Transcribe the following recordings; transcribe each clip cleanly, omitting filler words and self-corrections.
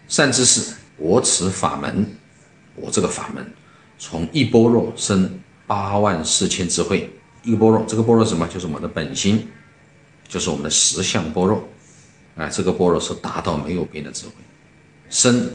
善知识，我此法门，我这个法门，从一般若生84000智慧。一个般若，这个般若是什么？就是我们的本心，就是我们的实相般若。这个般若是达到没有边的智慧，生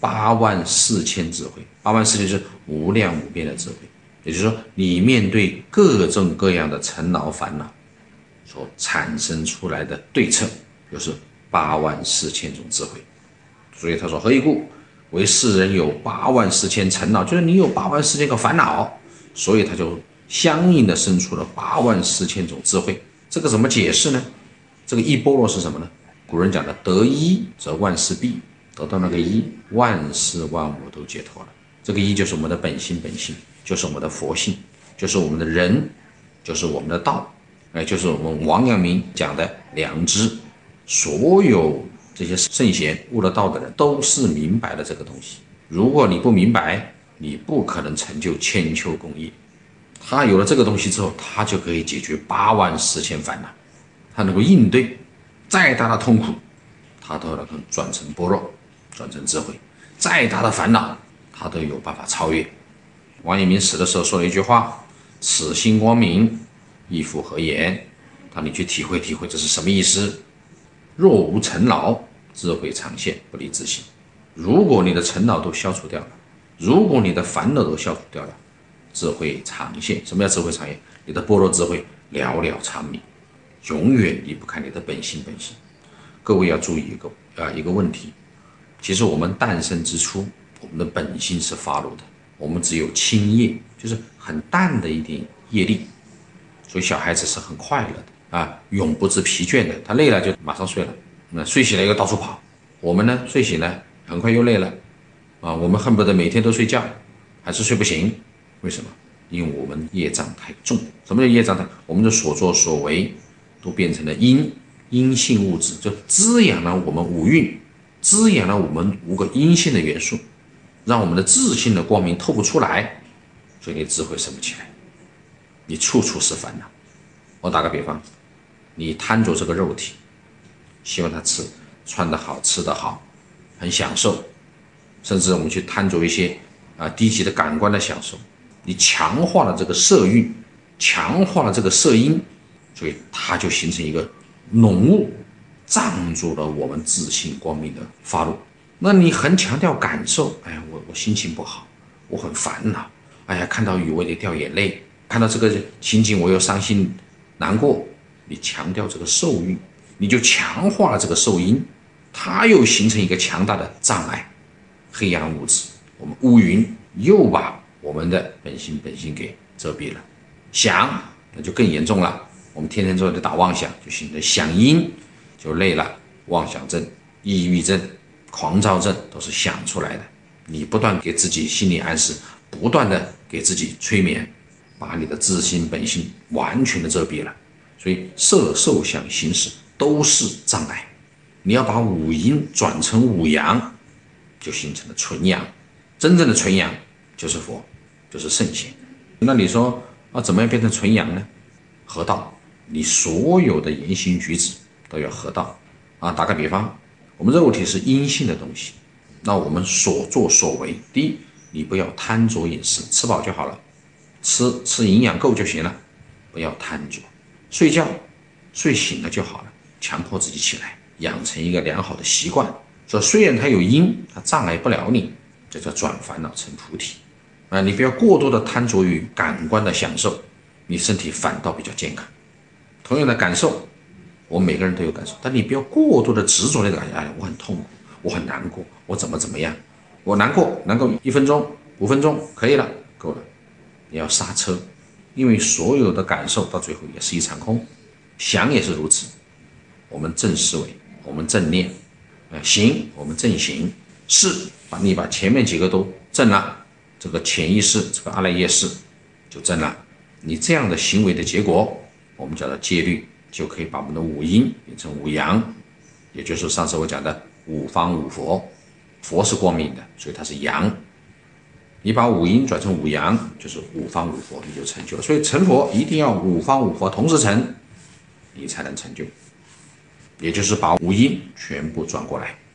84000智慧，84000就是无量无边的智慧。也就是说，你面对各种各样的尘劳烦恼所产生出来的对策，就是84000种智慧。所以他说：“何以故？为世人有84000尘恼，就是你有84000个烦恼，所以他就相应的生出了84000种智慧。这个怎么解释呢？这个一般若是什么呢？古人讲的得一则万事毕，得到那个一，万事万物都解脱了。这个一就是我们的本性，就是我们的佛性，就是我们的人，就是我们的道，就是我们王阳明讲的良知。所有这些圣贤悟了道的人都是明白了这个东西。如果你不明白，你不可能成就千秋功业。他有了这个东西之后，他就可以解决84000烦恼，他能够应对再大的痛苦，他都能够转成般若，转成智慧。再大的烦恼，他都有办法超越。王阳明死的时候说了一句话：“此心光明，亦复何言？”你去体会体会这是什么意思。若无尘劳，智慧常现，不离自性。如果你的尘劳都消除掉了，如果你的烦恼都消除掉了，智慧常现。什么叫智慧常现？你的般若智慧了了长明，永远离不开你的本性。各位要注意一个问题，其实我们诞生之初，我们的本性是发露的，我们只有轻业，就是很淡的一点业力，所以小孩子是很快乐的永不知疲倦的，他累了就马上睡了，睡醒了又到处跑。我们呢，睡醒了很快又累了我们恨不得每天都睡觉，还是睡不醒。为什么？因为我们业障太重。什么叫业障太？我们的所作所为都变成了阴性物质，就滋养了我们五蕴，滋养了我们5个阴性的元素，让我们的自性的光明透不出来，所以你智慧生不起来，你处处是烦恼。我打个比方，你贪着这个肉体，希望他穿得好，吃得好，很享受，甚至我们去贪着一些低级的感官的享受，你强化了这个色蕴，强化了这个色因，所以它就形成一个浓雾，障住了我们自性光明的发露。那你很强调感受，我心情不好，我很烦恼，看到雨我得掉眼泪，看到这个情景我又伤心难过。你强调这个受蕴，你就强化了这个受因，它又形成一个强大的障碍，黑暗物质，我们乌云又把我们的本性给遮蔽了。想那就更严重了，我们天天都在打妄想，就形成想因，就累了。妄想症、抑郁症、狂躁症都是想出来的。你不断给自己心理暗示，不断的给自己催眠，把你的自心本性完全的遮蔽了。所以色受想行识都是障碍。你要把五阴转成五阳，就形成了纯阳。真正的纯阳就是佛，就是圣贤。那你说怎么样变成纯阳呢？合道，你所有的言行举止都要合道打个比方，我们肉体是阴性的东西，那我们所作所为，第一，你不要贪着饮食，吃饱就好了，吃营养够就行了，不要贪着。睡觉睡醒了就好了，强迫自己起来，养成一个良好的习惯。说虽然它有因，它障碍不了你，这叫转烦恼成菩提你不要过多的贪着于感官的享受，你身体反倒比较健康。同样的感受，我们每个人都有感受，但你不要过多的执着那个我很痛苦，我很难过，我怎么样，我难过1分钟5分钟可以了，够了。你要刹车，因为所有的感受到最后也是一场空。想也是如此，我们正思维，我们正念行，我们正行，是你把前面几个都正了，这个潜意识，这个阿赖耶识就正了。你这样的行为的结果，我们叫做戒律，就可以把我们的五阴变成五阳，也就是上次我讲的五方五佛。佛是光明的，所以它是阳。你把五阴转成五阳，就是五方五佛，你就成就了。所以成佛一定要五方五佛同时成，你才能成就。也就是把五阴全部转过来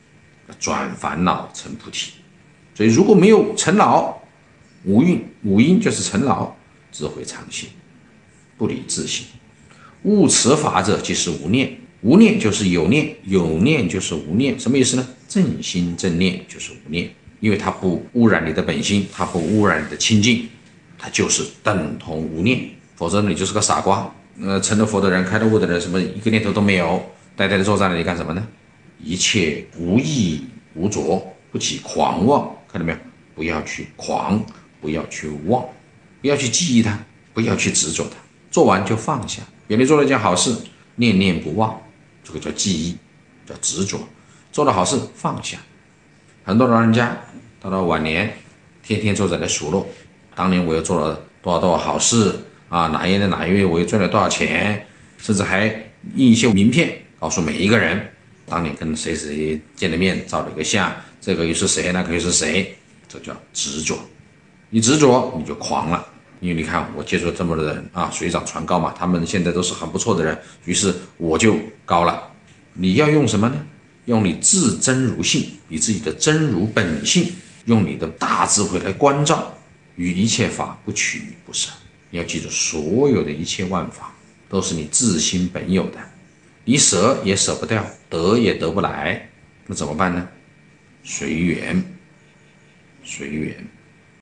转烦恼成菩提。所以如果没有尘劳，五蕴就是尘劳，智慧常心，不离自性。悟此法者，即是无念。无念就是有念，有念就是无念。什么意思呢？正心正念就是无念，因为它不污染你的本心，它不污染你的清净，它就是等同无念。否则你就是个傻瓜。成了佛的人，开了悟的人，什么一个念头都没有，呆呆的坐在那里干什么呢？一切无意无着，不起狂妄。看到没有？不要去狂，不要去妄，不要去记忆它，不要去执着它。做完就放下。别人做了一件好事，念念不忘，这个叫记忆，叫执着。做了好事放下。很多老人家到了晚年，天天坐在那数落，当年我又做了多少好事啊，哪一年的哪一月我又赚了多少钱，甚至还印一些名片，告诉每一个人当年跟谁谁见了面，照了一个相，这个又是谁，那个又是谁，这叫执着。你执着你就狂了。因为你看我接触了这么多人啊，水涨船高嘛，他们现在都是很不错的人，于是我就高了。你要用什么呢？用你自真如性，你自己的真如本性，用你的大智慧来关照，与一切法不取不舍。你要记住，所有的一切万法都是你自心本有的，你舍也舍不掉，得也得不来，那怎么办呢？随缘，随缘。